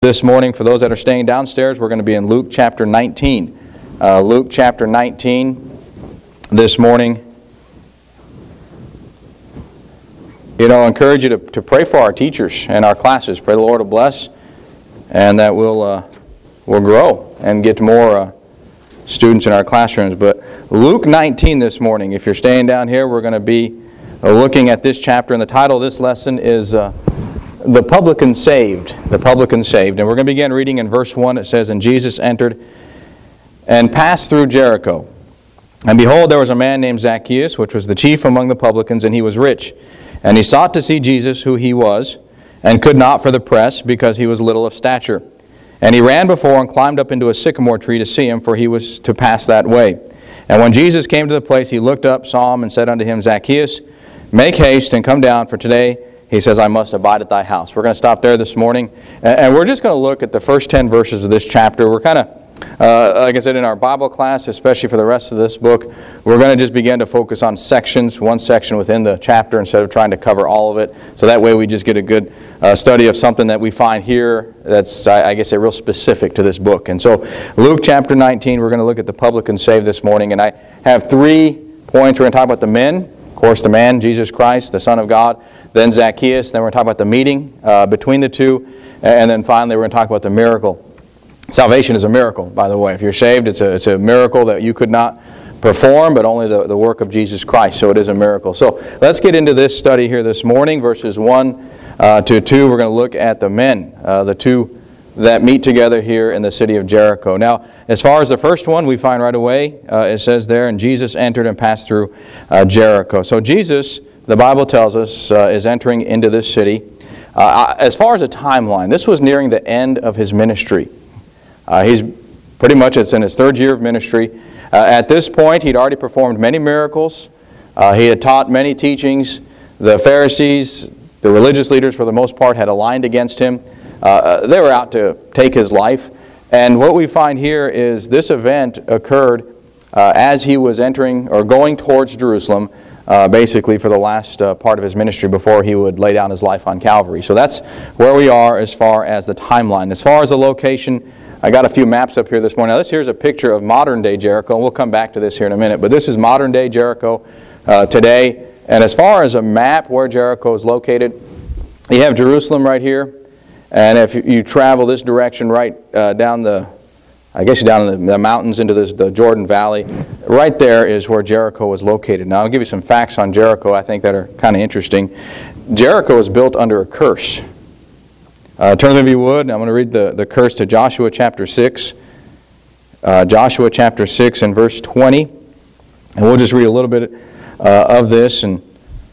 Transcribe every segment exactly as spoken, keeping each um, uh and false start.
This morning, for those that are staying downstairs, we're going to be in Luke chapter nineteen. Uh, Luke chapter nineteen this morning. You know, I encourage you to, to pray for our teachers and our classes. Pray the Lord will bless, and that we'll, uh, we'll grow and get more uh, students in our classrooms. But Luke nineteen this morning, if you're staying down here, we're going to be uh, looking at this chapter, and the title of this lesson is Uh, The Publican Saved. The Publican Saved. And we're going to begin reading in verse one. It says, "And Jesus entered and passed through Jericho. And behold, there was a man named Zacchaeus, which was the chief among the publicans, and he was rich. And he sought to see Jesus, who he was, and could not for the press, because he was little of stature. And he ran before and climbed up into a sycamore tree to see him, for he was to pass that way. And when Jesus came to the place, he looked up, saw him, and said unto him, Zacchaeus, make haste and come down, for today he says, I must abide at thy house." We're going to stop there this morning, and we're just going to look at the first ten verses of this chapter. We're kind of, uh, like I said, in our Bible class, especially for the rest of this book, we're going to just begin to focus on sections, one section within the chapter, instead of trying to cover all of it. So that way we just get a good uh, study of something that we find here that's, I, I guess, a real specific to this book. And so Luke chapter nineteen, we're going to look at the publican saved this morning, and I have three points. We're going to talk about the men. Of course, the man, Jesus Christ, the Son of God, then Zacchaeus, then we're going to talk about the meeting uh, between the two, and then finally we're going to talk about the miracle. Salvation is a miracle, by the way. If you're saved, it's a, it's a miracle that you could not perform, but only the, the work of Jesus Christ, so it is a miracle. So let's get into this study here this morning, verses one uh, to two. We're going to look at the men, uh, the two that meet together here in the city of Jericho. Now, as far as the first one, we find right away, uh, it says there, "And Jesus entered and passed through uh, Jericho." So Jesus, the Bible tells us, uh, is entering into this city. Uh, as far as a timeline, this was nearing the end of his ministry. Uh, he's pretty much, it's in his third year of ministry. Uh, at this point, he'd already performed many miracles. Uh, he had taught many teachings. The Pharisees, the religious leaders for the most part, had aligned against him. Uh, they were out to take his life. And what we find here is this event occurred uh, as he was entering or going towards Jerusalem, Uh, basically for the last uh, part of his ministry before he would lay down his life on Calvary. So that's where we are as far as the timeline. As far as the location, I got a few maps up here this morning. Now this here's a picture of modern day Jericho, and we'll come back to this here in a minute. But this is modern day Jericho uh, today. And as far as a map where Jericho is located, you have Jerusalem right here. And if you travel this direction right uh, down the I guess down in the mountains into this, the Jordan Valley, right there is where Jericho was located. Now I'll give you some facts on Jericho I think that are kind of interesting. Jericho was built under a curse. Uh, turn if you would, I'm going to read the, the curse to Joshua chapter six. Uh, Joshua chapter six and verse twenty. And we'll just read a little bit uh, of this, and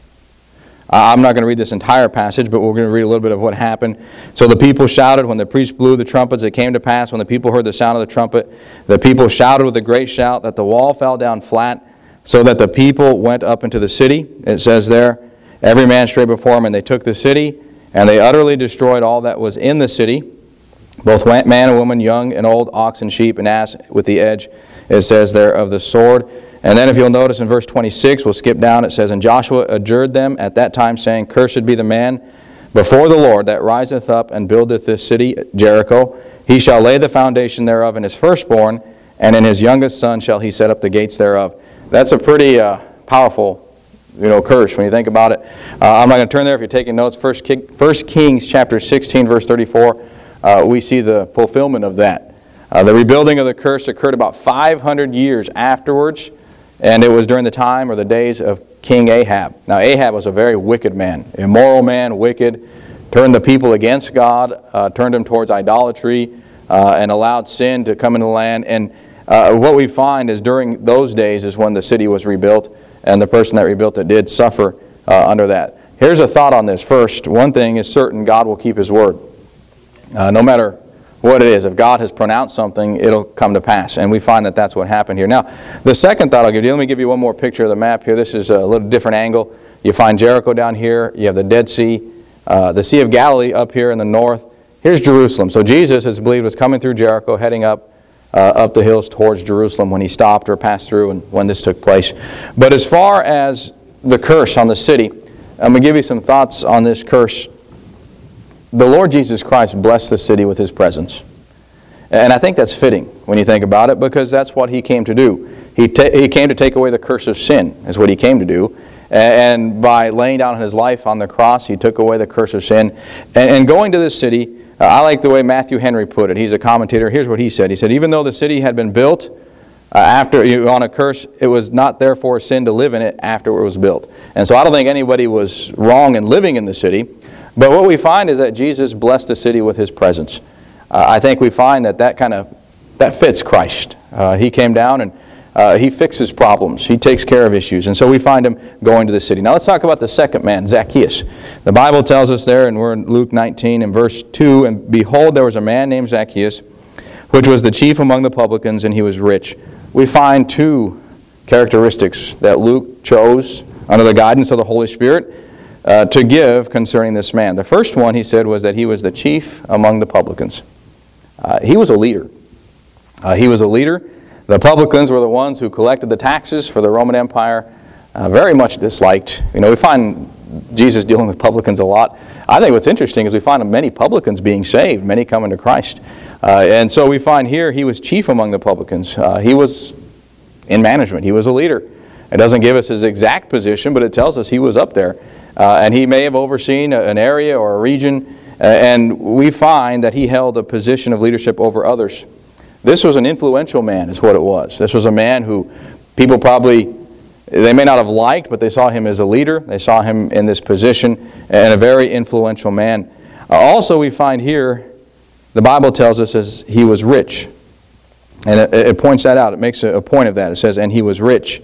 I'm not going to read this entire passage, but we're going to read a little bit of what happened. "So the people shouted when the priest blew the trumpets. It came to pass when the people heard the sound of the trumpet, the people shouted with a great shout that the wall fell down flat, so that the people went up into the city." It says there, "Every man straight before him, and they took the city, and they utterly destroyed all that was in the city, both man and woman, young and old, ox and sheep and ass, with the edge," it says there, "of the sword." And then if you'll notice in verse twenty-six, we'll skip down, it says, "And Joshua adjured them at that time, saying, Cursed be the man before the Lord that riseth up and buildeth this city, Jericho. He shall lay the foundation thereof in his firstborn, and in his youngest son shall he set up the gates thereof." That's a pretty uh, powerful you know, curse when you think about it. Uh, I'm not going to turn there if you're taking notes. First, King, First Kings chapter sixteen, verse thirty-four, uh, we see the fulfillment of that. Uh, the rebuilding of the curse occurred about five hundred years afterwards. And it was during the time or the days of King Ahab. Now Ahab was a very wicked man, immoral man, wicked, turned the people against God, uh, turned them towards idolatry, uh, and allowed sin to come into the land. And uh, what we find is during those days is when the city was rebuilt, and the person that rebuilt it did suffer uh, under that. Here's a thought on this. First, one thing is certain: God will keep His word. Uh, no matter what it is, if God has pronounced something, it'll come to pass. And we find that that's what happened here. Now, the second thought I'll give you, let me give you one more picture of the map here. This is a little different angle. You find Jericho down here. You have the Dead Sea, uh, the Sea of Galilee up here in the north. Here's Jerusalem. So Jesus, it's believed, was coming through Jericho, heading up uh, up the hills towards Jerusalem when he stopped or passed through and when this took place. But as far as the curse on the city, I'm going to give you some thoughts on this curse the Lord Jesus Christ blessed the city with His presence. And I think that's fitting when you think about it, because that's what He came to do. He, ta- he came to take away the curse of sin, is what He came to do. And by laying down His life on the cross, He took away the curse of sin. And, and going to this city, uh, I like the way Matthew Henry put it. He's a commentator. Here's what he said. He said, even though the city had been built uh, after you know, on a curse, it was not therefore a sin to live in it after it was built. And so I don't think anybody was wrong in living in the city. But what we find is that Jesus blessed the city with His presence. Uh, I think we find that that kind of, that fits Christ. Uh, he came down and uh, He fixes problems. He takes care of issues. And so we find Him going to the city. Now let's talk about the second man, Zacchaeus. The Bible tells us there, and we're in Luke nineteen and verse two, and behold, there was a man named Zacchaeus, which was the chief among the publicans, and he was rich. We find two characteristics that Luke chose under the guidance of the Holy Spirit uh, to give concerning this man. The first one, he said, was that he was the chief among the publicans. Uh, he was a leader. Uh, he was a leader. The publicans were the ones who collected the taxes for the Roman Empire, uh, very much disliked. You know, we find Jesus dealing with publicans a lot. I think what's interesting is we find many publicans being saved, many coming to Christ. Uh, and so we find here he was chief among the publicans. Uh, he was in management. He was a leader. It doesn't give us his exact position, but it tells us he was up there. Uh, and he may have overseen an area or a region. Uh, and we find that he held a position of leadership over others. This was an influential man, is what it was. This was a man who people probably, they may not have liked, but they saw him as a leader. They saw him in this position, and a very influential man. Uh, also, we find here, the Bible tells us as he was rich. And it, it points that out. It makes a, a point of that. It says, and he was rich.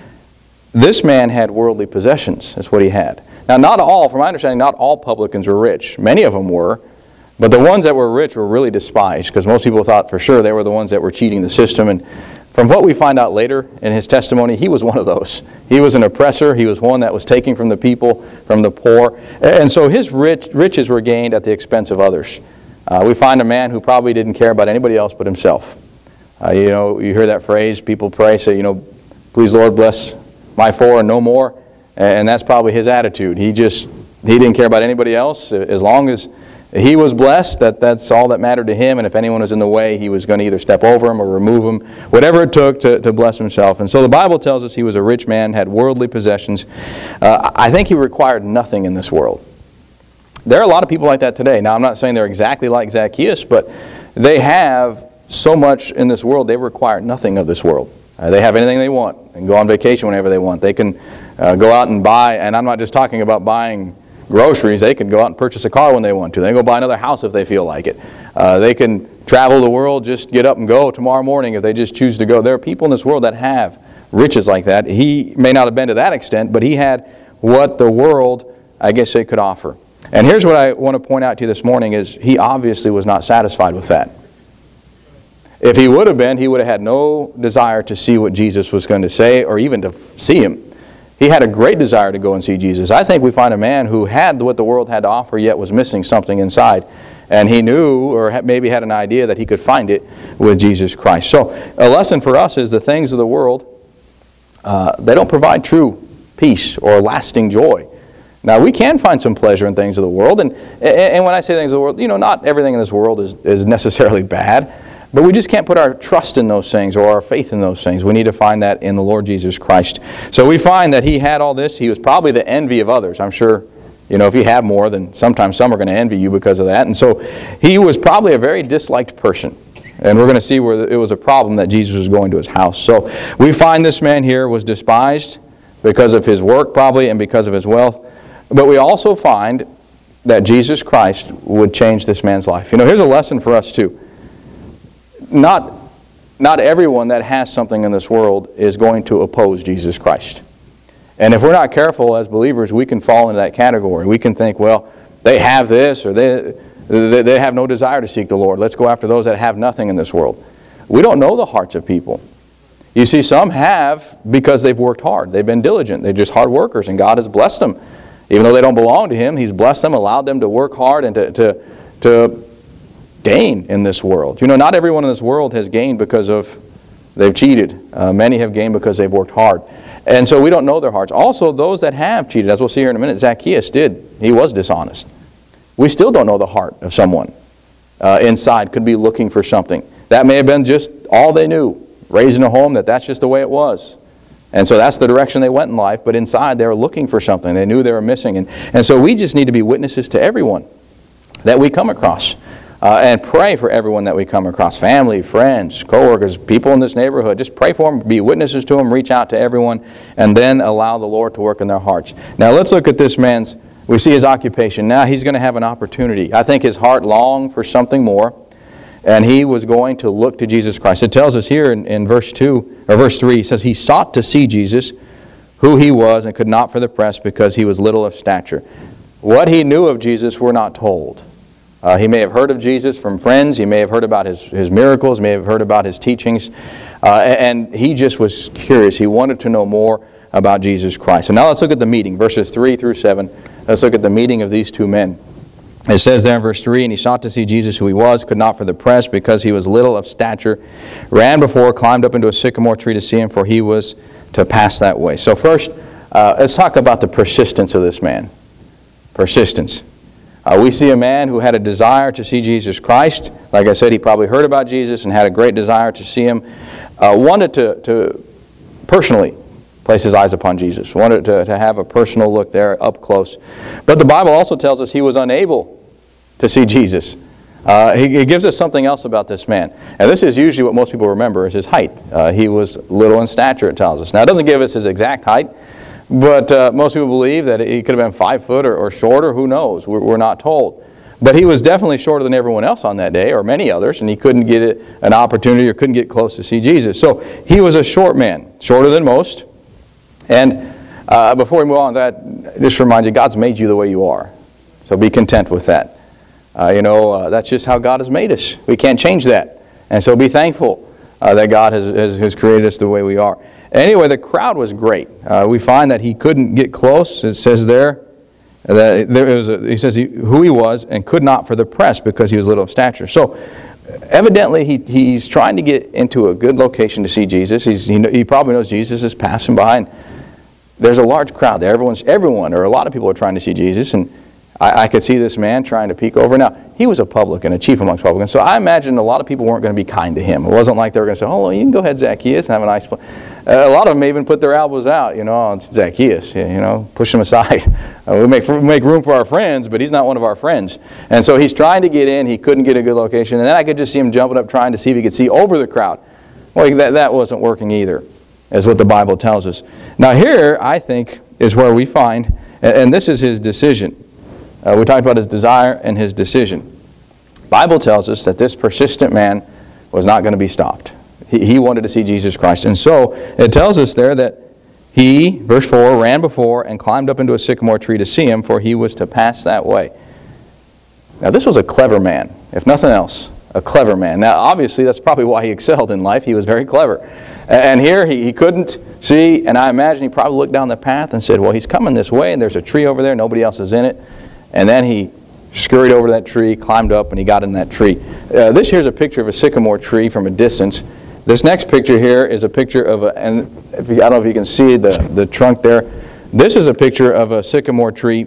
This man had worldly possessions. That's what he had. Now, not all, from my understanding, not all publicans were rich. Many of them were. But the ones that were rich were really despised, because most people thought for sure they were the ones that were cheating the system. And from what we find out later in his testimony, he was one of those. He was an oppressor. He was one that was taking from the people, from the poor. And so his rich, riches were gained at the expense of others. Uh, we find a man who probably didn't care about anybody else but himself. Uh, you know, you hear that phrase, people pray, say, you know, please Lord bless my four and no more. And that's probably his attitude. He just, he didn't care about anybody else. As long as he was blessed, that that's all that mattered to him. And if anyone was in the way, he was going to either step over him or remove him, whatever it took to, to bless himself. And so the Bible tells us he was a rich man, had worldly possessions. Uh, I think he required nothing in this world. There are a lot of people like that today. Now, I'm not saying they're exactly like Zacchaeus, but they have so much in this world, they require nothing of this world. Uh, they have anything they want and go on vacation whenever they want. They can uh, go out and buy, and I'm not just talking about buying groceries. They can go out and purchase a car when they want to. They can go buy another house if they feel like it. Uh, they can travel the world, just get up and go tomorrow morning if they just choose to go. There are people in this world that have riches like that. He may not have been to that extent, but he had what the world, I guess, they could offer. And here's what I want to point out to you this morning is he obviously was not satisfied with that. If he would have been, he would have had no desire to see what Jesus was going to say or even to see him. He had a great desire to go and see Jesus. I think we find a man who had what the world had to offer, yet was missing something inside. And he knew, or maybe had an idea, that he could find it with Jesus Christ. So a lesson for us is the things of the world, uh, they don't provide true peace or lasting joy. Now, we can find some pleasure in things of the world. And, and when I say things of the world, you know, not everything in this world is, is necessarily bad. But we just can't put our trust in those things or our faith in those things. We need to find that in the Lord Jesus Christ. So we find that he had all this. He was probably the envy of others. I'm sure, you know, if you have more, then sometimes some are going to envy you because of that. And so he was probably a very disliked person. And we're going to see where it was a problem that Jesus was going to his house. So we find this man here was despised because of his work probably and because of his wealth. But we also find that Jesus Christ would change this man's life. You know, here's a lesson for us too. Not, not everyone that has something in this world is going to oppose Jesus Christ. And if we're not careful as believers, we can fall into that category. We can think, well, they have this, or they, they, they have no desire to seek the Lord. Let's go after those that have nothing in this world. We don't know the hearts of people. You see, some have because they've worked hard. They've been diligent. They're just hard workers, and God has blessed them. Even though they don't belong to Him, He's blessed them, allowed them to work hard and to, to, to gain in this world. You know, not everyone in this world has gained because of they've cheated. Uh, many have gained because they've worked hard. And so we don't know their hearts. Also, those that have cheated, as we'll see here in a minute, Zacchaeus did. He was dishonest. We still don't know the heart of someone uh, inside, could be looking for something. That may have been just all they knew, raised in a home that that's just the way it was. And so that's the direction they went in life, but inside they were looking for something. They knew they were missing. And, and so we just need to be witnesses to everyone that we come across. Uh, and pray for everyone that we come across, family, friends, coworkers, people in this neighborhood. Just pray for them, be witnesses to them, reach out to everyone, and then allow the Lord to work in their hearts. Now let's look at this man's, we see his occupation. Now he's going to have an opportunity. I think his heart longed for something more, and he was going to look to Jesus Christ. It tells us here in, in verse two, or verse three, he says, he sought to see Jesus, who he was, and could not for the press because he was little of stature. What he knew of Jesus we're not told. Uh, he may have heard of Jesus from friends. He may have heard about his, his miracles. He may have heard about his teachings. Uh, and he just was curious. He wanted to know more about Jesus Christ. So now let's look at the meeting, verses three through seven. Let's look at the meeting of these two men. It says there in verse three, and he sought to see Jesus who he was, could not for the press because he was little of stature, ran before, climbed up into a sycamore tree to see him, for he was to pass that way. So first, uh, let's talk about the persistence of this man. Persistence. Uh, we see a man who had a desire to see Jesus Christ. Like I said, he probably heard about Jesus and had a great desire to see him. Uh, wanted to, to personally place his eyes upon Jesus. Wanted to, to have a personal look there up close. But the Bible also tells us he was unable to see Jesus. Uh, he, he gives us something else about this man. And this is usually what most people remember is his height. Uh, he was little in stature, it tells us. Now, it doesn't give us his exact height. But uh, most people believe that he could have been five foot or, or shorter. Who knows? We're, we're not told. But he was definitely shorter than everyone else on that day, or many others, and he couldn't get it, an opportunity or couldn't get close to see Jesus. So he was a short man, shorter than most. And uh, before we move on to that, just remind you, God's made you the way you are. So be content with that. Uh, you know, uh, that's just how God has made us. We can't change that. And so be thankful uh, that God has, has, has created us the way we are. Anyway, the crowd was great. Uh, we find that he couldn't get close. It says there that there was a, he says he, who he was and could not for the press because he was little of stature. So evidently he, he's trying to get into a good location to see Jesus. He's, he, he probably knows Jesus is passing by. And there's a large crowd there. Everyone's, everyone or a lot of people are trying to see Jesus. And I, I could see this man trying to peek over. Now, he was a publican, a chief amongst publicans. So I imagine a lot of people weren't going to be kind to him. It wasn't like they were going to say, oh, well, you can go ahead, Zacchaeus, and have a nice place. Uh, a lot of them may even put their elbows out, you know, on Zacchaeus, you know, push him aside. Uh, we make, make room for our friends, but he's not one of our friends. And so he's trying to get in. He couldn't get a good location. And then I could just see him jumping up trying to see if he could see over the crowd. Well, that, that wasn't working either, is what the Bible tells us. Now here, I think, is where we find, and, and this is his decision. Uh, we talked about his desire and his decision. The Bible tells us that this persistent man was not going to be stopped. He, he wanted to see Jesus Christ. And so it tells us there that he, verse four, ran before and climbed up into a sycamore tree to see him, for he was to pass that way. Now this was a clever man, if nothing else, a clever man. Now obviously that's probably why he excelled in life. He was very clever. And here he, he couldn't see, and I imagine he probably looked down the path and said, well, he's coming this way, and there's a tree over there, nobody else is in it. And then he scurried over to that tree, climbed up, and he got in that tree. Uh, this here is a picture of a sycamore tree from a distance. This next picture here is a picture of a, and if you, I don't know if you can see the, the trunk there. This is a picture of a sycamore tree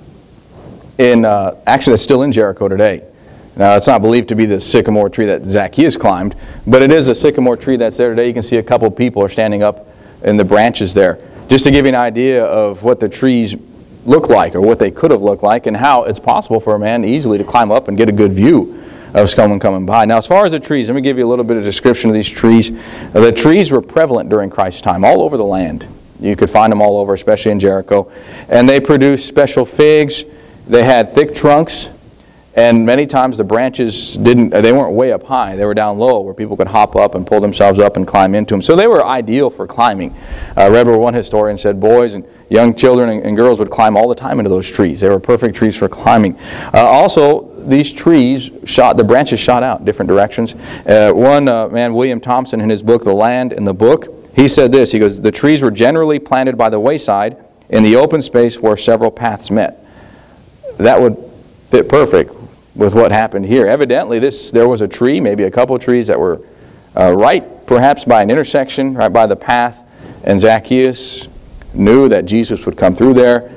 in, uh, actually that's still in Jericho today. Now it's not believed to be the sycamore tree that Zacchaeus climbed, but it is a sycamore tree that's there today. You can see a couple people are standing up in the branches there. Just to give you an idea of what the trees look like, or what they could have looked like, and how it's possible for a man easily to climb up and get a good view of someone coming by. Now, as far as the trees, let me give you a little bit of description of these trees. The trees were prevalent during Christ's time, all over the land. You could find them all over, especially in Jericho. And they produced special figs. They had thick trunks, and many times the branches didn't, they weren't way up high. They were down low where people could hop up and pull themselves up and climb into them. So they were ideal for climbing. Uh, I read where one historian said boys and young children and, and girls would climb all the time into those trees. They were perfect trees for climbing. Uh, also, these trees shot, the branches shot out in different directions. Uh, one uh, man, William Thompson, in his book, The Land in the Book, he said this. He goes, the trees were generally planted by the wayside in the open space where several paths met. That would fit perfect with what happened here. Evidently, this there was a tree, maybe a couple of trees that were uh, right perhaps by an intersection, right by the path, and Zacchaeus knew that Jesus would come through there,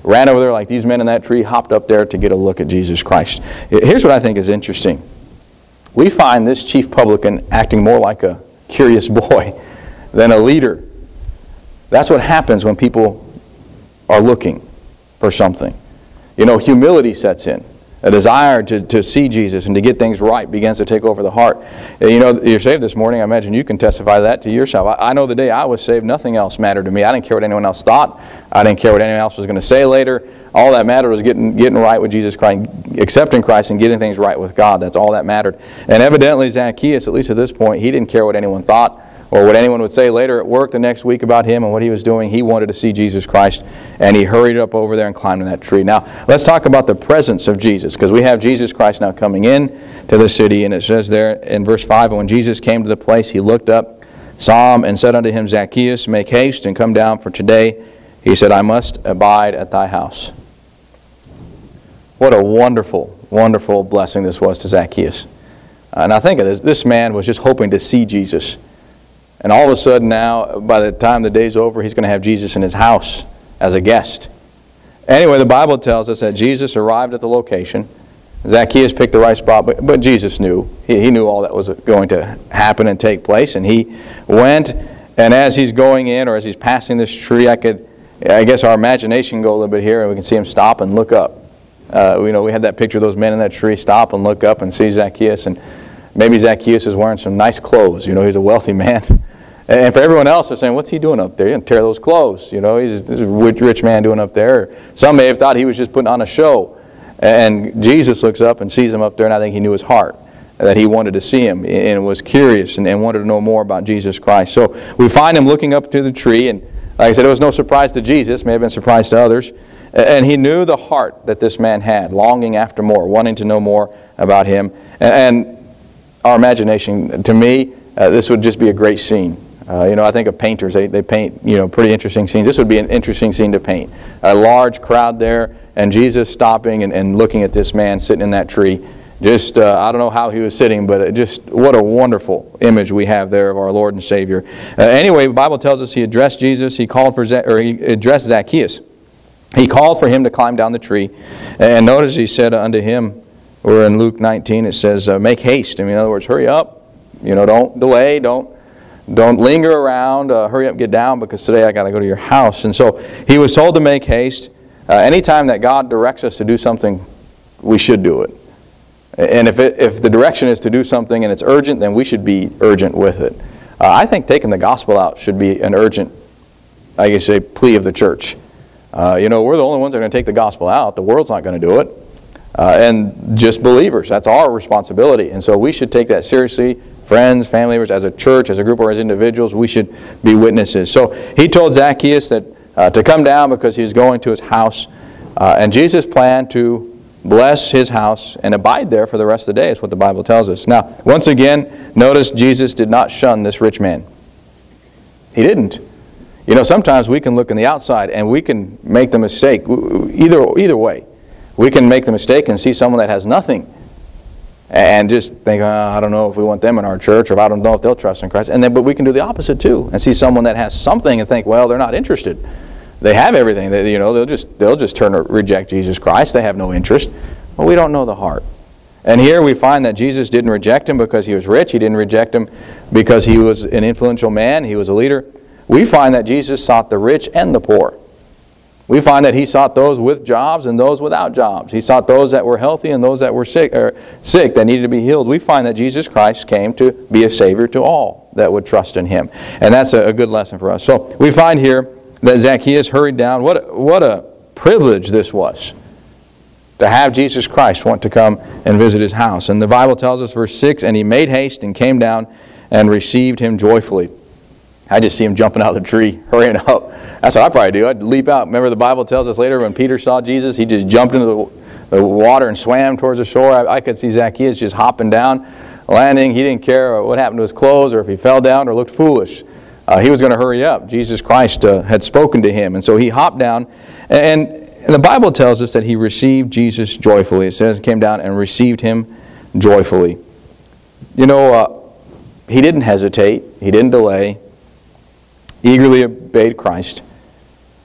ran over there like these men in that tree, hopped up there to get a look at Jesus Christ. Here's what I think is interesting. We find this chief publican acting more like a curious boy than a leader. That's what happens when people are looking for something. You know, humility sets in. A desire to, to see Jesus and to get things right begins to take over the heart. You know, you're saved this morning. I imagine you can testify to that to yourself. I, I know the day I was saved, nothing else mattered to me. I didn't care what anyone else thought. I didn't care what anyone else was going to say later. All that mattered was getting getting right with Jesus Christ, accepting Christ and getting things right with God. That's all that mattered. And evidently Zacchaeus, at least at this point, he didn't care what anyone thought or what anyone would say later at work the next week about him and what he was doing. He wanted to see Jesus Christ, and he hurried up over there and climbed in that tree. Now, let's talk about the presence of Jesus, because we have Jesus Christ now coming in to the city, and it says there in verse five, "And when Jesus came to the place, he looked up, saw him, and said unto him, Zacchaeus, make haste and come down, for today," he said, "I must abide at thy house." What a wonderful, wonderful blessing this was to Zacchaeus. Uh, now think of this. This man was just hoping to see Jesus. And all of a sudden now, by the time the day's over, he's going to have Jesus in his house as a guest. Anyway, the Bible tells us that Jesus arrived at the location. Zacchaeus picked the right spot, but, but Jesus knew. He, he knew all that was going to happen and take place. And he went, and as he's going in, or as he's passing this tree, I could, I guess our imagination can go a little bit here, and we can see him stop and look up. Uh, you know, we had that picture of those men in that tree stop and look up and see Zacchaeus, and maybe Zacchaeus is wearing some nice clothes. You know, he's a wealthy man. And for everyone else, they're saying, what's he doing up there? He didn't tear those clothes. You know, he's, he's a rich man doing up there. Some may have thought he was just putting on a show. And Jesus looks up and sees him up there, and I think he knew his heart, that he wanted to see him and was curious and, and wanted to know more about Jesus Christ. So we find him looking up to the tree, and like I said, it was no surprise to Jesus, may have been a surprise to others. And he knew the heart that this man had, longing after more, wanting to know more about him. And our imagination, to me, uh, this would just be a great scene. Uh, you know, I think of painters, they, they paint, you know, pretty interesting scenes. This would be an interesting scene to paint. A large crowd there, and Jesus stopping and, and looking at this man sitting in that tree. Just, uh, I don't know how he was sitting, but it just, what a wonderful image we have there of our Lord and Savior. Uh, anyway, the Bible tells us he addressed Jesus, he called for, or he addressed Zacchaeus. He called for him to climb down the tree. And notice he said unto him, or in Luke nineteen, it says, uh, make haste. I mean, in other words, hurry up. You know, don't delay, don't Don't linger around. Uh, hurry up, get down, because today I got to go to your house. And so he was told to make haste. Uh, anytime that God directs us to do something, we should do it. And if it, if the direction is to do something and it's urgent, then we should be urgent with it. Uh, I think taking the gospel out should be an urgent, I guess, say, plea of the church. Uh, you know, we're the only ones that are going to take the gospel out. The world's not going to do it. Uh, and just believers. That's our responsibility. And so we should take that seriously. Friends, family members, as a church, as a group, or as individuals, we should be witnesses. So he told Zacchaeus that uh, to come down because he was going to his house. Uh, and Jesus planned to bless his house and abide there for the rest of the day, is what the Bible tells us. Now, once again, notice Jesus did not shun this rich man. He didn't. You know, sometimes we can look on the outside and we can make the mistake, either, either way. We can make the mistake and see someone that has nothing and just think, oh, I don't know if we want them in our church, or I don't know if they'll trust in Christ. And then, but we can do the opposite too, and see someone that has something and think, well, they're not interested. They have everything. They, you know, they'll just they'll just turn to reject Jesus Christ. They have no interest. Well, we don't know the heart. And here we find that Jesus didn't reject him because he was rich. He didn't reject him because he was an influential man. He was a leader. We find that Jesus sought the rich and the poor. We find that he sought those with jobs and those without jobs. He sought those that were healthy and those that were sick, or sick that needed to be healed. We find that Jesus Christ came to be a Savior to all that would trust in him. And that's a, a good lesson for us. So we find here that Zacchaeus hurried down. What, what a privilege this was, to have Jesus Christ want to come and visit his house. And the Bible tells us, verse six, and he made haste and came down and received him joyfully. I just see him jumping out of the tree, hurrying up. That's what I'd probably do. I'd leap out. Remember the Bible tells us later when Peter saw Jesus, he just jumped into the, the water and swam towards the shore. I, I could see Zacchaeus just hopping down, landing. He didn't care what happened to his clothes or if he fell down or looked foolish. Uh, he was going to hurry up. Jesus Christ uh, had spoken to him. And so he hopped down. And, and the Bible tells us that he received Jesus joyfully. It says he came down and received him joyfully. You know, uh, he didn't hesitate. He didn't delay. Eagerly obeyed Christ.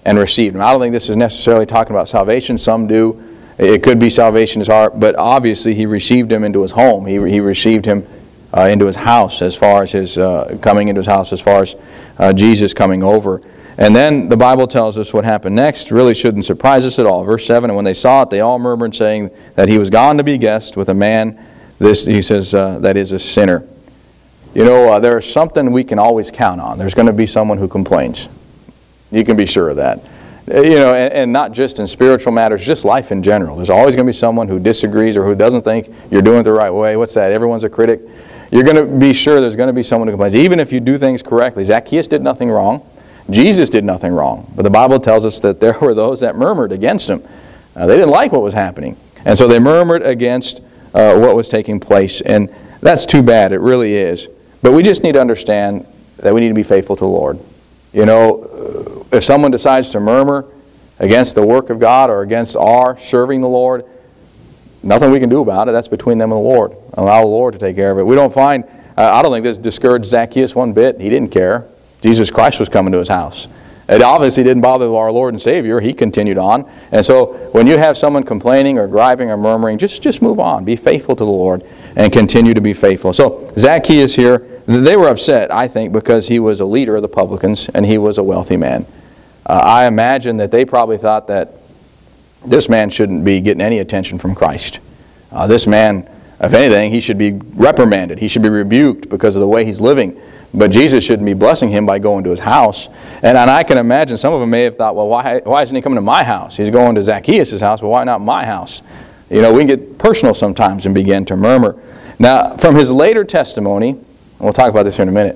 and received him. I don't think this is necessarily talking about salvation. Some do. It could be salvation in his heart, but obviously he received him into his home. He, he received him uh, into his house as far as his uh, coming into his house, as far as uh, Jesus coming over. And then the Bible tells us what happened next. Really shouldn't surprise us at all. Verse seven, and when they saw it, they all murmured, saying that he was gone to be guest with a man, this, he says, uh, that is a sinner. You know, uh, there's something we can always count on. There's going to be someone who complains. You can be sure of that. You know, and, and not just in spiritual matters, just life in general. There's always going to be someone who disagrees or who doesn't think you're doing it the right way. What's that? Everyone's a critic. You're going to be sure there's going to be someone who complains, even if you do things correctly. Zacchaeus did nothing wrong. Jesus did nothing wrong. But the Bible tells us that there were those that murmured against him. Uh, they didn't like what was happening. And so they murmured against uh, what was taking place. And that's too bad. It really is. But we just need to understand that we need to be faithful to the Lord. You know, if someone decides to murmur against the work of God or against our serving the Lord, nothing we can do about it. That's between them and the Lord. Allow the Lord to take care of it. We don't find, uh, I don't think this discouraged Zacchaeus one bit. He didn't care. Jesus Christ was coming to his house. It obviously didn't bother our Lord and Savior. He continued on. And so when you have someone complaining or griping or murmuring, just, just move on. Be faithful to the Lord and continue to be faithful. So Zacchaeus here, they were upset, I think, because he was a leader of the publicans and he was a wealthy man. Uh, I imagine that they probably thought that this man shouldn't be getting any attention from Christ. Uh, this man, if anything, he should be reprimanded. He should be rebuked because of the way he's living. But Jesus shouldn't be blessing him by going to his house. And, and I can imagine some of them may have thought, well, why, why isn't he coming to my house? He's going to Zacchaeus' house, but why not my house? You know, we can get personal sometimes and begin to murmur. Now, from his later testimony, and we'll talk about this here in a minute,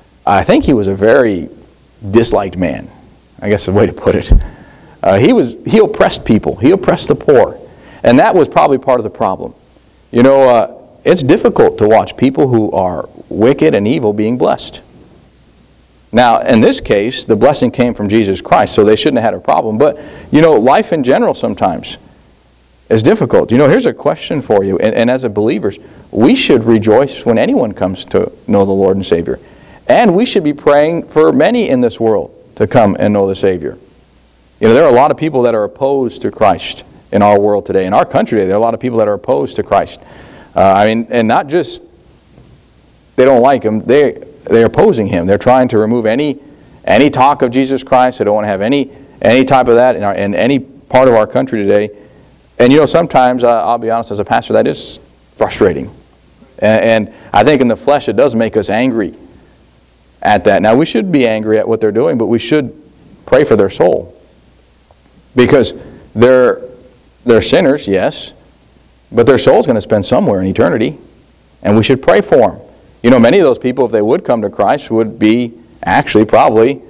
I think he was a very disliked man. I guess the way to put it. Uh, he was he oppressed people. He oppressed the poor. And that was probably part of the problem. You know, uh, it's difficult to watch people who are wicked and evil being blessed. Now, in this case, the blessing came from Jesus Christ, so they shouldn't have had a problem. But, you know, life in general sometimes is difficult. You know, here's a question for you. And, and as a believers, we should rejoice when anyone comes to know the Lord and Savior. And we should be praying for many in this world to come and know the Savior. You know, there are a lot of people that are opposed to Christ in our world today. In our country today, there are a lot of people that are opposed to Christ. Uh, I mean, and not just they don't like Him, they, they're opposing Him. They're trying to remove any any talk of Jesus Christ. They don't want to have any any type of that in, our, in any part of our country today. And you know, sometimes, uh, I'll be honest, as a pastor, that is frustrating. And, and I think in the flesh it does make us angry at that. Now, we should be angry at what they're doing, but we should pray for their soul. Because they're, they're sinners, yes, but their soul's going to spend somewhere in eternity. And we should pray for them. You know, many of those people, if they would come to Christ, would be actually probably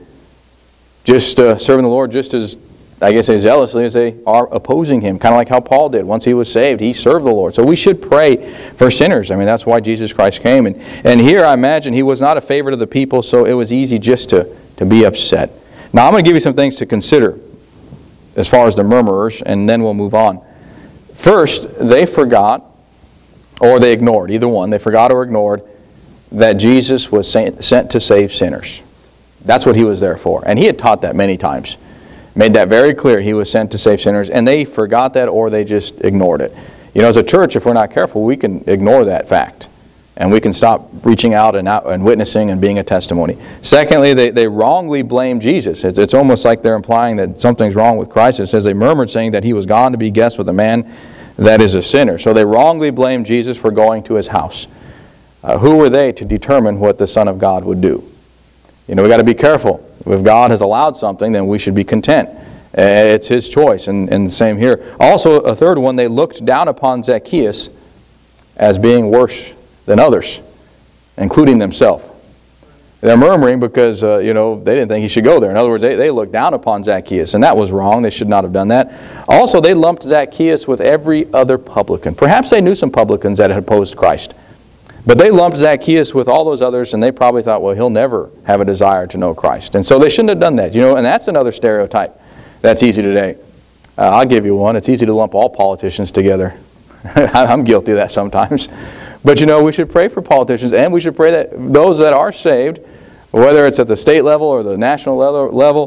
just uh, serving the Lord just as, I guess, as zealously as they are opposing Him. Kind of like how Paul did. Once he was saved, he served the Lord. So we should pray for sinners. I mean, that's why Jesus Christ came. And, and here, I imagine, he was not a favorite of the people, so it was easy just to, to be upset. Now, I'm going to give you some things to consider as far as the murmurers, and then we'll move on. First, they forgot, or they ignored, either one. They forgot or ignored that Jesus was sent to save sinners. That's what He was there for. And He had taught that many times. Made that very clear. He was sent to save sinners. And they forgot that, or they just ignored it. You know, as a church, if we're not careful, we can ignore that fact. And we can stop reaching out and out and witnessing and being a testimony. Secondly, they, they wrongly blame Jesus. It's, it's almost like they're implying that something's wrong with Christ. It says they murmured, saying that He was gone to be guest with a man that is a sinner. So they wrongly blamed Jesus for going to His house. Uh, who were they to determine what the Son of God would do? You know, we've got to be careful. If God has allowed something, then we should be content. Uh, it's His choice, and, and the same here. Also, a third one, they looked down upon Zacchaeus as being worse than others, including themselves. They're murmuring because, uh, you know, they didn't think he should go there. In other words, they, they looked down upon Zacchaeus, and that was wrong. They should not have done that. Also, they lumped Zacchaeus with every other publican. Perhaps they knew some publicans that had opposed Christ. But they lumped Zacchaeus with all those others, and they probably thought, well, he'll never have a desire to know Christ. And so they shouldn't have done that. You know, and that's another stereotype that's easy today. Uh, I'll give you one. It's easy to lump all politicians together. I'm guilty of that sometimes. But you know, we should pray for politicians, and we should pray that those that are saved, whether it's at the state level or the national level,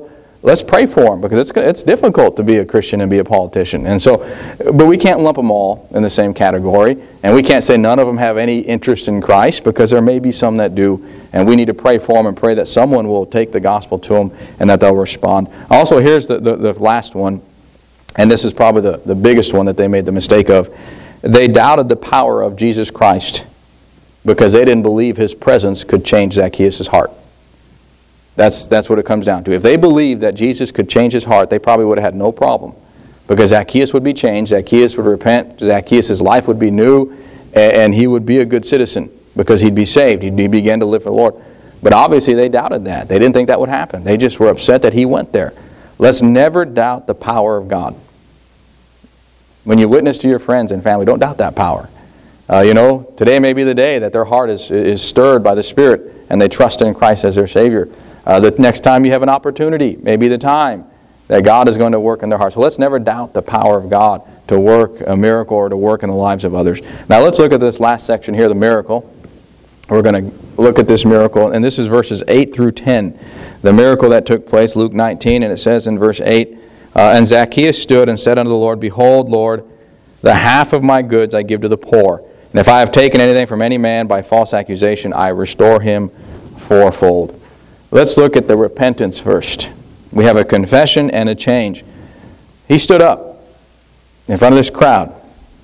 let's pray for them, because it's it's difficult to be a Christian and be a politician. And so, but we can't lump them all in the same category, and we can't say none of them have any interest in Christ, because there may be some that do, and we need to pray for them and pray that someone will take the gospel to them and that they'll respond. Also, here's the, the, the last one, and this is probably the, the biggest one that they made the mistake of. They doubted the power of Jesus Christ because they didn't believe His presence could change Zacchaeus' heart. That's, that's what it comes down to. If they believed that Jesus could change his heart, they probably would have had no problem. Because Zacchaeus would be changed, Zacchaeus would repent, Zacchaeus' life would be new, and, and he would be a good citizen because he'd be saved. He'd begin to live for the Lord. But obviously they doubted that. They didn't think that would happen. They just were upset that he went there. Let's never doubt the power of God. When you witness to your friends and family, don't doubt that power. Uh, you know, today may be the day that their heart is, is stirred by the Spirit and they trust in Christ as their Savior. Uh, the next time you have an opportunity may be the time that God is going to work in their hearts. So let's never doubt the power of God to work a miracle or to work in the lives of others. Now let's look at this last section here, the miracle. We're going to look at this miracle, and this is verses eight through ten. The miracle that took place, Luke nineteen, and it says in verse eight, uh, And Zacchaeus stood and said unto the Lord, Behold, Lord, the half of my goods I give to the poor. And if I have taken anything from any man by false accusation, I restore him fourfold. Let's look at the repentance first. We have a confession and a change. He stood up in front of this crowd.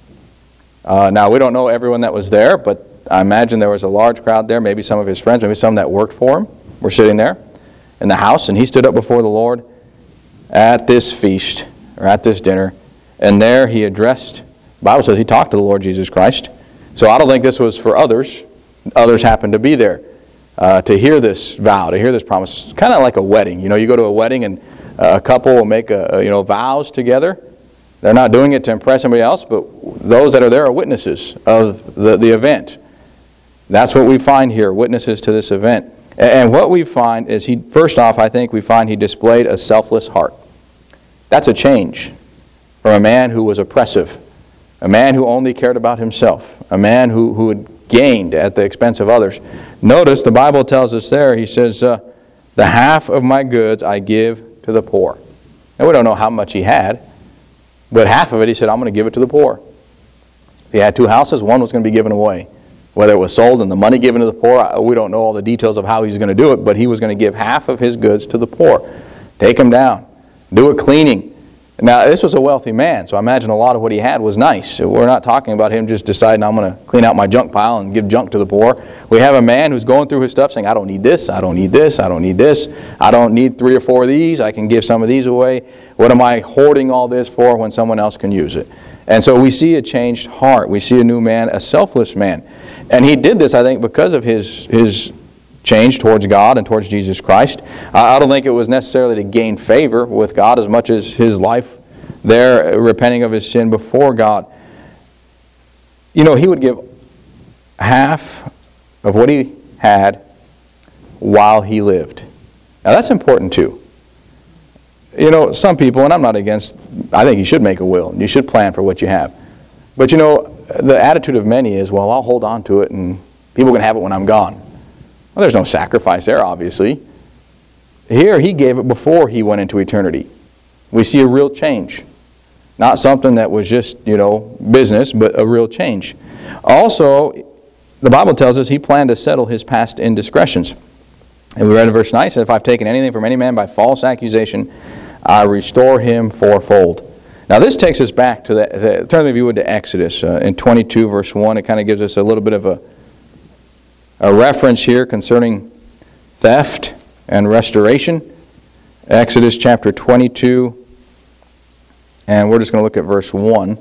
Uh, now, we don't know everyone that was there, but I imagine there was a large crowd there, maybe some of his friends, maybe some that worked for him were sitting there in the house, and he stood up before the Lord at this feast, or at this dinner, and there he addressed, the Bible says he talked to the Lord Jesus Christ. So I don't think this was for others. Others happened to be there. Uh, to hear this vow, to hear this promise, kind of like a wedding. You know, you go to a wedding and uh, a couple will make a, a, you know vows together. They're not doing it to impress somebody else, but those that are there are witnesses of the, the event. That's what we find here, witnesses to this event. And, and what we find is he, first off, I think we find he displayed a selfless heart. That's a change from a man who was oppressive, a man who only cared about himself, a man who, who had gained at the expense of others. Notice the Bible tells us there, he says, uh, the half of my goods I give to the poor. And we don't know how much he had, but half of it he said, I'm going to give it to the poor. If he had two houses, one was going to be given away. Whether it was sold and the money given to the poor, we don't know all the details of how he's going to do it, but he was going to give half of his goods to the poor. Take them down. Do a cleaning. Now, this was a wealthy man, so I imagine a lot of what he had was nice. So we're not talking about him just deciding, I'm going to clean out my junk pile and give junk to the poor. We have a man who's going through his stuff saying, I don't need this, I don't need this, I don't need this. I don't need three or four of these. I can give some of these away. What am I hoarding all this for when someone else can use it? And so we see a changed heart. We see a new man, a selfless man. And he did this, I think, because of his his change towards God and towards Jesus Christ. I don't think it was necessarily to gain favor with God as much as his life there, repenting of his sin before God. You know, he would give half of what he had while he lived. Now that's important too. You know, some people, and I'm not against, I think you should make a will. You should plan for what you have. But you know, the attitude of many is, well, I'll hold on to it and people can have it when I'm gone. Well, there's no sacrifice there, obviously. Here, he gave it before he went into eternity. We see a real change. Not something that was just, you know, business, but a real change. Also, the Bible tells us he planned to settle his past indiscretions. And we read in verse nine, it said, if I've taken anything from any man by false accusation, I restore him fourfold. Now this takes us back to the, turn if you would to Exodus. Uh, in twenty-two verse one, it kind of gives us a little bit of a, a reference here concerning theft and restoration. Exodus chapter twenty-two, and we're just going to look at verse one.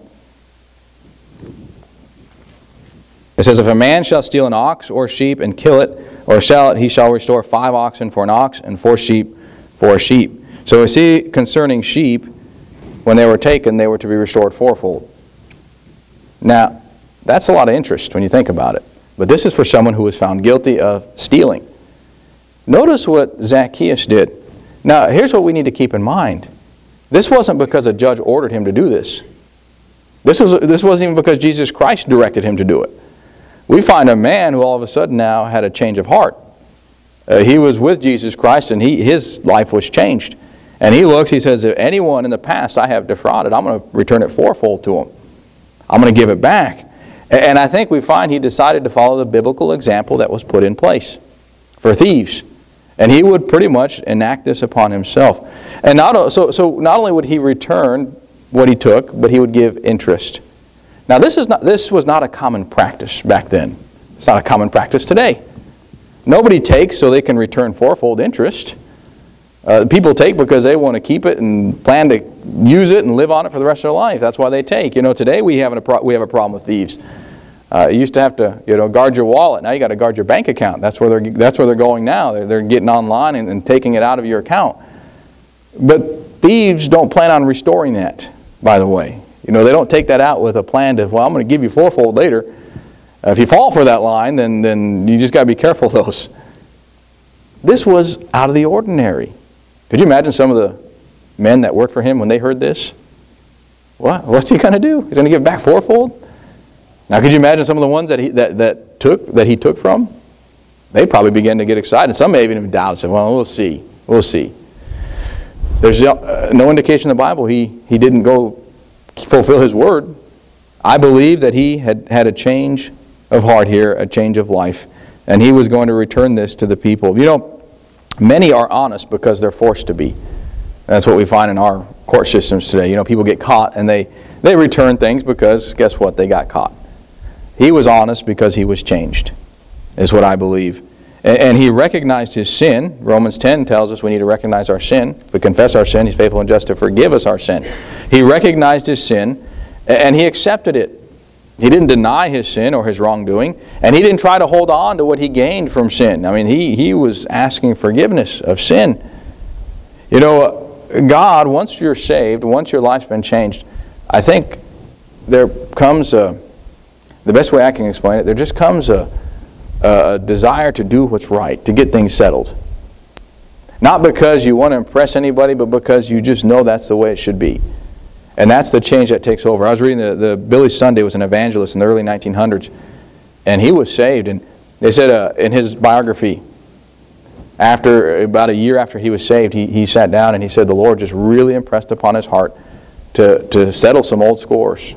It says, if a man shall steal an ox or sheep and kill it, or sell it, he shall restore five oxen for an ox and four sheep for a sheep. So we see concerning sheep, when they were taken, they were to be restored fourfold. Now, that's a lot of interest when you think about it. But this is for someone who was found guilty of stealing. Notice what Zacchaeus did. Now, here's what we need to keep in mind. This wasn't because a judge ordered him to do this. This was, this wasn't even because Jesus Christ directed him to do it. We find a man who all of a sudden now had a change of heart. Uh, he was with Jesus Christ and he, his life was changed. And he looks, he says, if anyone in the past I have defrauded, I'm going to return it fourfold to him. I'm going to give it back. And I think we find he decided to follow the biblical example that was put in place for thieves. And he would pretty much enact this upon himself. And not so, so not only would he return what he took, but he would give interest. Now this is not this was not a common practice back then. It's not a common practice today. Nobody takes so they can return fourfold interest. Uh, people take because they want to keep it and plan to use it and live on it for the rest of their life. That's why they take. You know, today we have a pro- we have a problem with thieves. Uh, you used to have to, you know, guard your wallet. Now you got to guard your bank account. That's where they're that's where they're going now. They're, they're getting online and, and taking it out of your account. But thieves don't plan on restoring that. By the way, you know, they don't take that out with a plan to, well, I'm going to give you fourfold later. Uh, if you fall for that line, then then you just got to be careful of those. This was out of the ordinary. Could you imagine some of the men that worked for him when they heard this? What? What's he going to do? He's going to give back fourfold? Now, could you imagine some of the ones that he that, that took that he took from? They probably began to get excited. Some may even doubt and say, "Well, we'll see, we'll see." There's uh, no indication in the Bible he he didn't go fulfill his word. I believe that he had had a change of heart here, a change of life, and he was going to return this to the people. You know, many are honest because they're forced to be. That's what we find in our court systems today. You know, people get caught and they they return things because guess what? They got caught. He was honest because he was changed, is what I believe. And he recognized his sin. Romans ten tells us we need to recognize our sin. If we confess our sin, He's faithful and just to forgive us our sin. He recognized his sin, and he accepted it. He didn't deny his sin or his wrongdoing, and he didn't try to hold on to what he gained from sin. I mean, he, he was asking forgiveness of sin. You know, God, once you're saved, once your life's been changed, I think there comes a... The best way I can explain it, there just comes a, a desire to do what's right, to get things settled. Not because you want to impress anybody, but because you just know that's the way it should be. And that's the change that takes over. I was reading, the, the Billy Sunday was an evangelist in the early nineteen hundreds, and he was saved. And they said uh, in his biography, after about a year after he was saved, he, he sat down and he said the Lord just really impressed upon his heart to, to settle some old scores.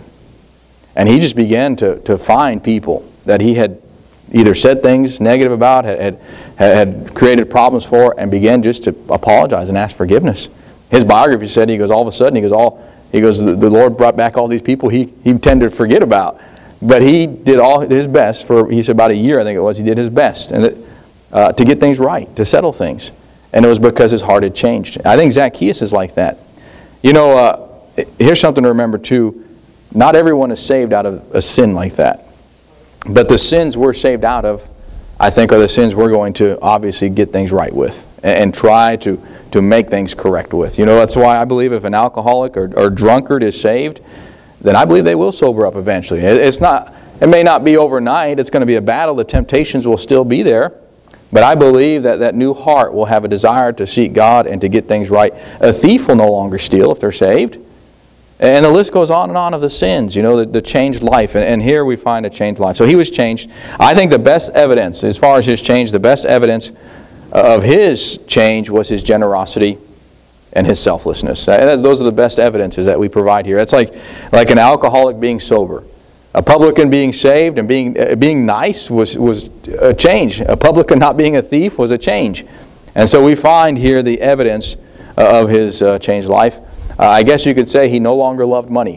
And he just began to, to find people that he had either said things negative about, had, had, had created problems for, and began just to apologize and ask forgiveness. His biography said, he goes, all of a sudden, he goes, all he goes, the, the Lord brought back all these people he, he tended to forget about. But he did all his best for, he said about a year, I think it was, he did his best and it, uh, to get things right, to settle things. And it was because his heart had changed. I think Zacchaeus is like that. You know, uh, here's something to remember too. Not everyone is saved out of a sin like that. But the sins we're saved out of, I think, are the sins we're going to obviously get things right with and, and try to, to make things correct with. You know, that's why I believe if an alcoholic or, or drunkard is saved, then I believe they will sober up eventually. It, it's not, it may not be overnight. It's going to be a battle. The temptations will still be there. But I believe that that new heart will have a desire to seek God and to get things right. A thief will no longer steal if they're saved. And the list goes on and on of the sins, you know, the, the changed life. And, and here we find a changed life. So he was changed. I think the best evidence, as far as his change, the best evidence of his change was his generosity and his selflessness. That's, those are the best evidences that we provide here. It's like, like an alcoholic being sober. A publican being saved and being uh, being nice was, was a change. A publican not being a thief was a change. And so we find here the evidence uh, of his uh, changed life. Uh, I guess you could say he no longer loved money.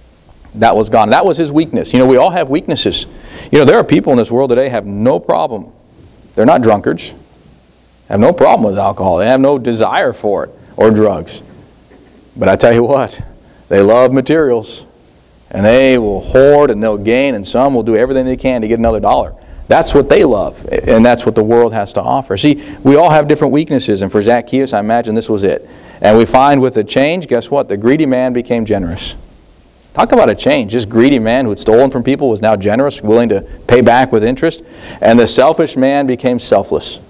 That was gone. That was his weakness. You know, we all have weaknesses. You know, there are people in this world today who have no problem. They're not drunkards. Have no problem with alcohol. They have no desire for it or drugs. But I tell you what, they love materials. And they will hoard and they'll gain, and some will do everything they can to get another dollar. That's what they love, and that's what the world has to offer. See, we all have different weaknesses, and for Zacchaeus, I imagine this was it. And we find with the change, guess what? The greedy man became generous. Talk about a change. This greedy man who had stolen from people was now generous, willing to pay back with interest. And the selfish man became selfless,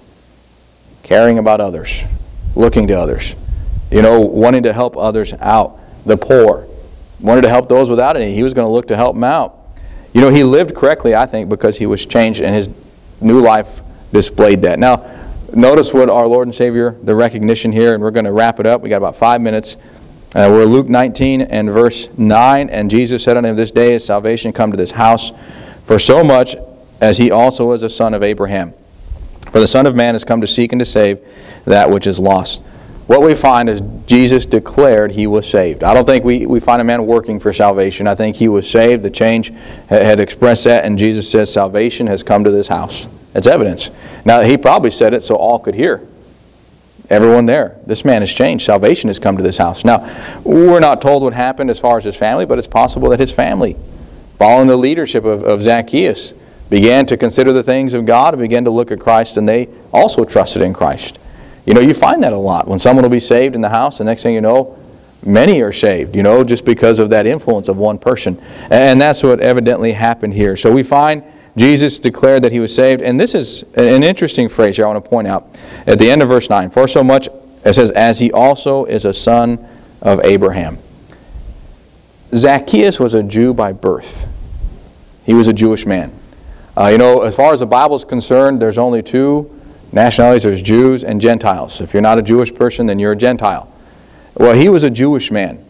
caring about others, looking to others, you know, wanting to help others out, the poor. Wanted to help those without any. He was going to look to help them out. You know, he lived correctly, I think, because he was changed, and his new life displayed that. Now, notice what our Lord and Savior, the recognition here, and we're going to wrap it up. We got about five minutes. Uh, we're Luke nineteen and verse nine. And Jesus said unto him, This day is salvation come to this house, for so much as he also is a son of Abraham. For the Son of Man has come to seek and to save that which is lost. What we find is Jesus declared he was saved. I don't think we, we find a man working for salvation. I think he was saved. The change had expressed that, and Jesus says salvation has come to this house. It's evidence. Now, he probably said it so all could hear. Everyone there. This man has changed. Salvation has come to this house. Now, we're not told what happened as far as his family, but it's possible that his family, following the leadership of, of Zacchaeus, began to consider the things of God and began to look at Christ, and they also trusted in Christ. You know, you find that a lot. When someone will be saved in the house, the next thing you know, many are saved, you know, just because of that influence of one person. And that's what evidently happened here. So we find Jesus declared that he was saved. And this is an interesting phrase here I want to point out. At the end of verse nine, for so much, it says, as he also is a son of Abraham. Zacchaeus was a Jew by birth. He was a Jewish man. Uh, you know, as far as the Bible is concerned, there's only two nationalities. There's Jews and Gentiles. If you're not a Jewish person, then you're a Gentile. Well, he was a Jewish man.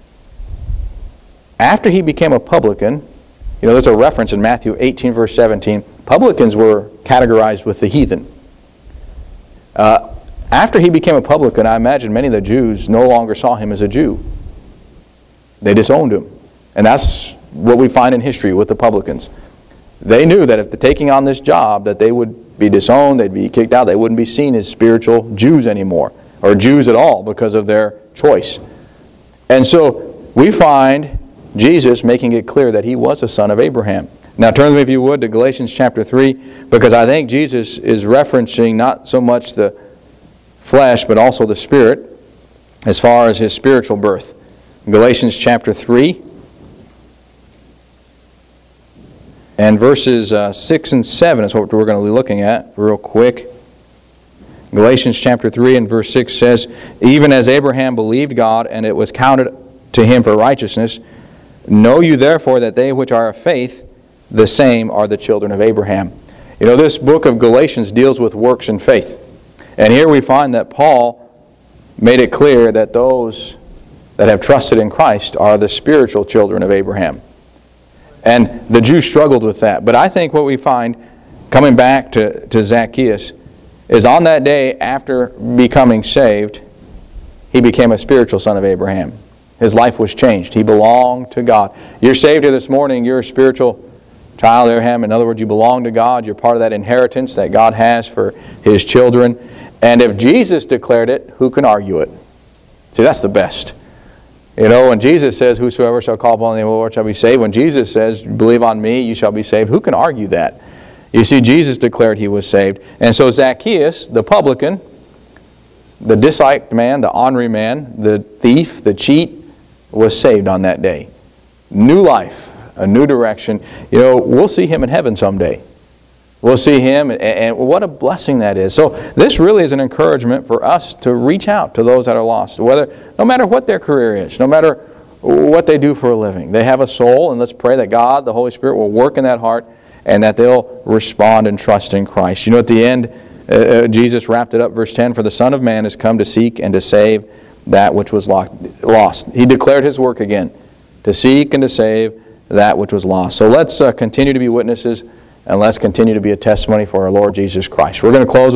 After he became a publican, you know, there's a reference in Matthew eighteen, verse seventeen. Publicans were categorized with the heathen. Uh, after he became a publican, I imagine many of the Jews no longer saw him as a Jew. They disowned him. And that's what we find in history with the publicans. They knew that if they're taking on this job, that they would be disowned, they'd be kicked out, they wouldn't be seen as spiritual Jews anymore, or Jews at all because of their choice. And so we find Jesus making it clear that he was a son of Abraham. Now turn with me, if you would, to Galatians chapter three, because I think Jesus is referencing not so much the flesh, but also the Spirit, as far as his spiritual birth. Galatians chapter three. And verses uh, six and seven is what we're going to be looking at real quick. Galatians chapter three and verse six says, even as Abraham believed God, and it was counted to him for righteousness, know you therefore that they which are of faith, the same are the children of Abraham. You know, this book of Galatians deals with works and faith. And here we find that Paul made it clear that those that have trusted in Christ are the spiritual children of Abraham. And the Jews struggled with that. But I think what we find, coming back to, to Zacchaeus, is on that day after becoming saved, he became a spiritual son of Abraham. His life was changed. He belonged to God. You're saved here this morning. You're a spiritual child of Abraham. In other words, you belong to God. You're part of that inheritance that God has for his children. And if Jesus declared it, who can argue it? See, that's the best. You know, when Jesus says, whosoever shall call upon the name of the Lord shall be saved, when Jesus says, believe on me, you shall be saved, who can argue that? You see, Jesus declared he was saved. And so Zacchaeus, the publican, the disliked man, the ornery man, the thief, the cheat, was saved on that day. New life, a new direction. You know, we'll see him in heaven someday. We'll see him, and, and what a blessing that is. So this really is an encouragement for us to reach out to those that are lost, whether, no matter what their career is, no matter what they do for a living. They have a soul, and let's pray that God, the Holy Spirit, will work in that heart and that they'll respond and trust in Christ. You know, at the end, uh, Jesus wrapped it up, verse ten, for the Son of Man has come to seek and to save that which was lost. He declared his work again, to seek and to save that which was lost. So let's uh, continue to be witnesses, and let's continue to be a testimony for our Lord Jesus Christ. We're going to close